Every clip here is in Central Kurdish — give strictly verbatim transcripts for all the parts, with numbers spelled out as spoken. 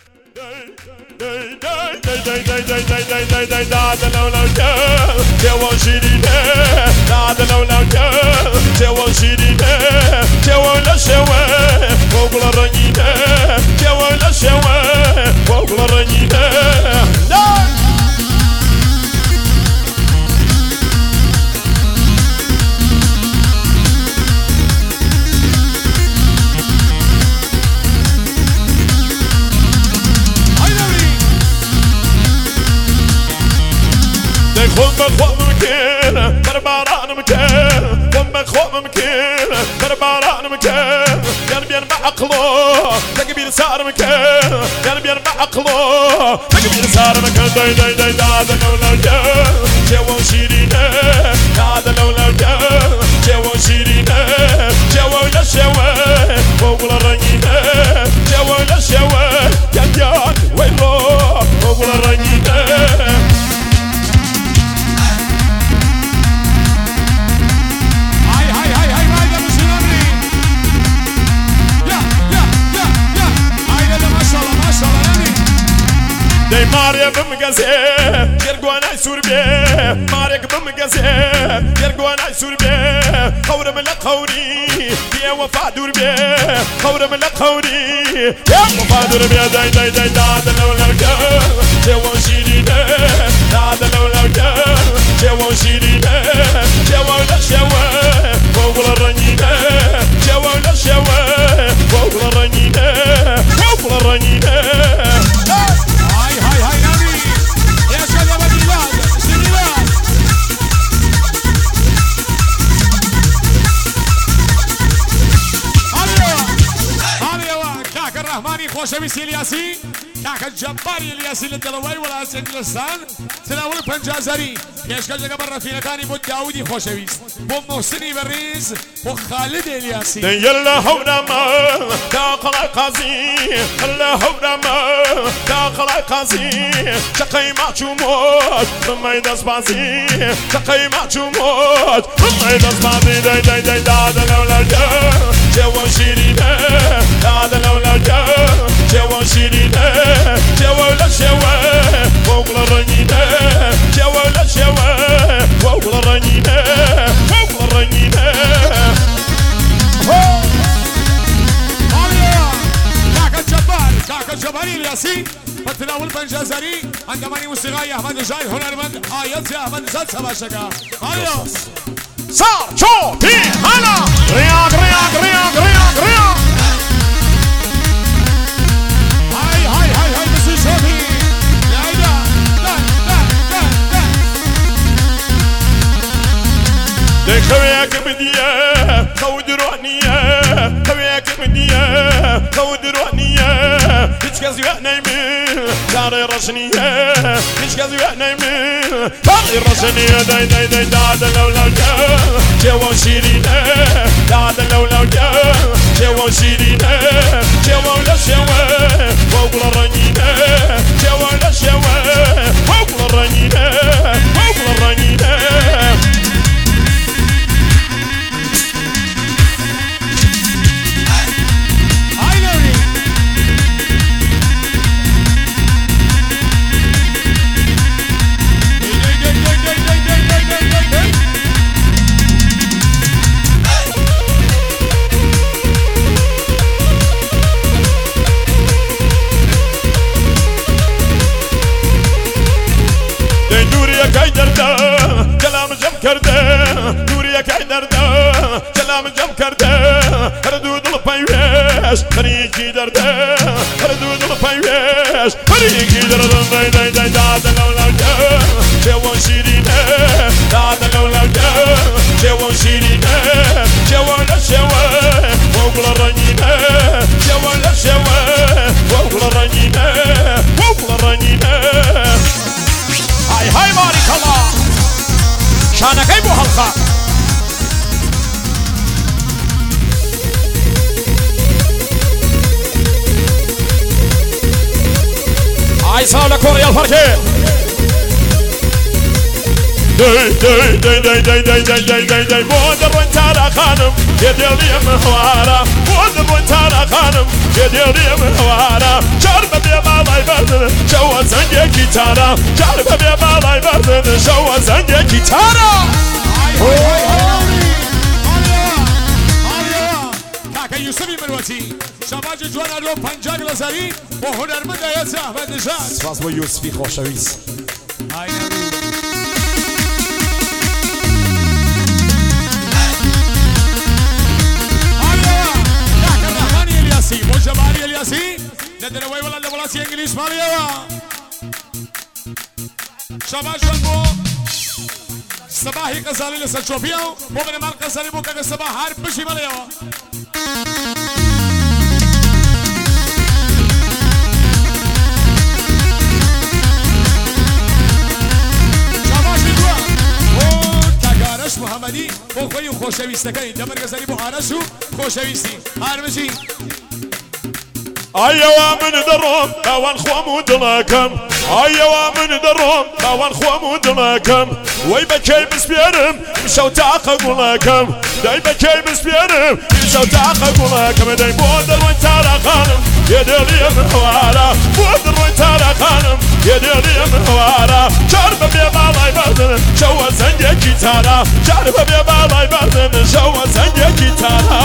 خم خم مكان برباران مكان خم خم مكان برباران مكان يعني بين بعقله تقبيل صار مكان يعني بين بعقله تقبيل صار مكان داي داي داي هذا لولا جا جوا شيرينا هذا لولا جا جوا شيرينا جوا لا شوا وقول الرنينا جوا لا شوا يا جان ويلو وقول الرنينا ماريا بمقاسي يرقوانا يسور بيه ماريا بمقاسي يرقوانا يسور بيه خور من القوري يا وفا دور بيه خور من القوري يا وفا دور بيه داي داي داي هذا لولا الجا جوا شيرينا هذا لولا الجا جوا شيرينا جوا لا شوا فوق الرنينا جوا لا شوا فوق الرنينا فوق الرنينا خوشویست الیاسی کاک جباری الیاسی للدلوی ولاس انگلستان تناول پنجازری پیشکش لقب رفیقانی بود داودی خوشویست بو محسنی بریز بو خالد الیاسی یلا هورما داخل قاضی یلا هورما داخل قاضی شقی معجومات ثم يدس بازي شقي معجومات ثم يدس بازي داي داي داي هذا لولا جا جوا شيرينا هذا لولا جا جوا شيرينا جوا لا شوا فوق الرنينا جوا لا شوا فوق الرنينا فوق الرنينا كاك الجبار كاك الجباري الياسين فتناول بنجازري عندما موسيقى احمد جاي هنرمند آيات يا احمد زاد سباشكا هيا صار شو تي هلا رياض رياض رياض رياض رياض هاي هاي هاي هاي بس شوفي لا لا لا لا لا لا خوياك بديه خود روحنيه خوياك بديه خود روحنيه هيك كذي نايمين داري رسنيه هيك كذي نايمين داري رسنيه داي داي داي دادا لولا جا جوا شيرينا دادا لولا جا جوا شيرينا جوا لا شوا فوق الرنينا جوا لا شوا فوق الرنينا فوق الرنينا كلام جم کرده دوری که درده کلام جم کرده ردود الپیوش خریکی درده ردود الپیوش خریکی درده دای دای دای داد لولا جا جوان شیرینه داد لولا جا جوان شیرینه جوان شوا فوق الرنينه جوان شوا فوق الرنينه فوق الرنينه هاي هاي بارك الله شانك اي بو حلقه هاي ساولا كوريا الفركه داي داي داي داي داي داي داي داي داي داي بودر وانت على خانم يدير مهوارة بودر وانت على خانم يدير مهوارة شرب بيما باڵای بەردن شەوە زەنگێکی تارە جار بەبێ باڵای بەردن شەوە زەنگێکی تارە کاکە یوسفی مروەتی شەباجی جوانە لۆ پەنجا گلەزەری بۆ هونەرمەندە هێزە ئەحمەد نژاد سپاس بۆ یوسفی خۆشەویست بۆ جەباری ئەلیاسی لە دەرەوەی وەڵات لە وڵاتی ئەنگلیز ماڵیەوە شەباش جوان بۆ سەباهی قەزاڵی لەسەر چۆپیە و بۆ بنەمان قەزاڵی بۆ کەکە سەبا هەر بشی مەڵێەوە شەباشی جوان بۆ کاکە ئارەش محەممەدی بۆ خۆی و خۆشەویستەکەی دەبەر گەزەری بۆ ئارەش و خۆشەویستی هەر بشی ئایەوە من دەڕۆم ئەوان خۆم و دڵەکەم ئایەوە من دەڕۆم ئەوان خۆم و دڵەکەم وەی بەکەی بسپێرم شەو تاقە گوڵەکەم دەی بەکەی بسپێرم شەو تاقە گوڵەکەم دەی بۆ دەڕۆی تارەخانم یێدێڵیە من هەوارە بۆ دەڕۆی تارەخانم یێدێڵیە من هەوارە جار بەبێ باڵای بەردن شەوە زەنگێکی تارە جار بەبێ باڵای بەردن شەوە زەنگێکی تارە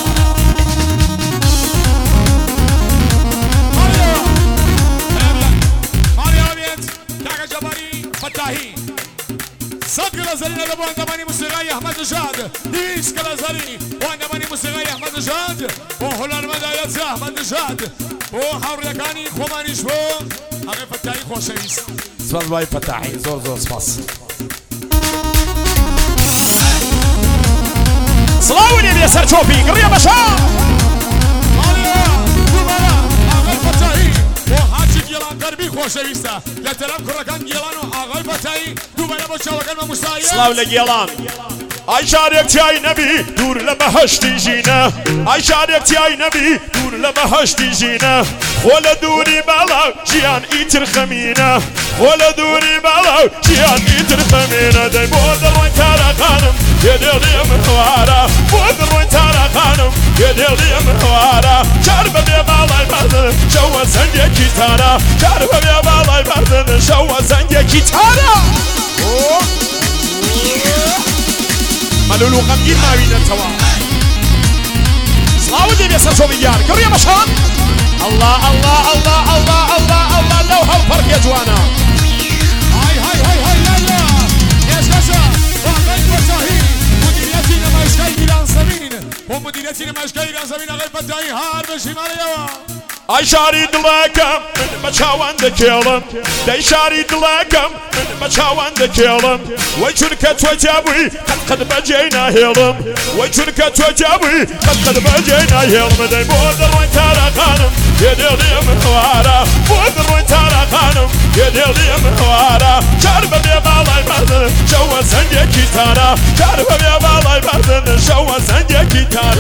صد گلازری نده بو اندامانی موسیقی احمد نژاد بیست گلازری بو اندامانی موسیقی احمد نژاد بو هنرمند آیت احمد نژاد بو حوریکانی خومانیش بو آقای فتاحی خوشویست سپاس بای فتاحی زور زور سپاس سڵاوی لێ سەر چۆپی گڕیە بەشە آقای فتاحی بۆ هاچی گێڵان غەربی خۆشەویستە لە تەرەف کوڕەکان گێڵان و ئاغای فتاحی دووبارە بۆ چاوەکان بە موسایە سڵاو لە گێڵان ئای شارێک تیای نەبی دوور لە بەهەشتی ژینە ئای شارێک تیای نەبی دوور لە بەهەشتی ژینە خۆ لە دووری باڵاو ژیان ئیتر خەمینە خۆ لە دووری باڵاو ژیان ئیتر خەمینە دەی بۆ دەڕۆی تارەخانم یێدێڵیە من هەوارە بۆ دەڕۆی تارەخانم یێدێڵیە من هەوارە جار بەبێ باڵای بەردن شەوە زەنگێکی تارە جار بەبێ باڵای بەردن شەوە زەنگێکی تارە مەلول و غەمگین ماوینەتەوە سڵاوت لێ بێ سەر چۆپی یار گڕیە بەشان الله الله الله الله الله الله لەو هەڵپەڕکێ جوانە های های های های لالا ێشکەشە ئاغای فتاحی مدیریەتی نمایشگای ایران زەمین بۆ مدیریەتی نمایشگای ایران زەمین ئاغای فتاحی هەر بەشی ماڵیەوە ئای شاری دڵەکەم من بە چاوان دەکێڵم دەی شاری دڵەکەم من بە چاوان دەکێڵم وەی چونکە تۆ جابووی قەت قەت بەجێی ناهێڵم وەی چونکە تۆ جابووی قەت قەت بەجێی ناهێڵم دەی بۆ دەڕۆی تارەخانم یێدێڵیە من هەوارە بۆ دەڕۆی تارەخانم یێدێڵیە من هەوارە جار بەبێ باڵای بەردن شەوە زەنگێکی تارە جار بەبێ باڵای بەردن شەوە زەنگێکی تارە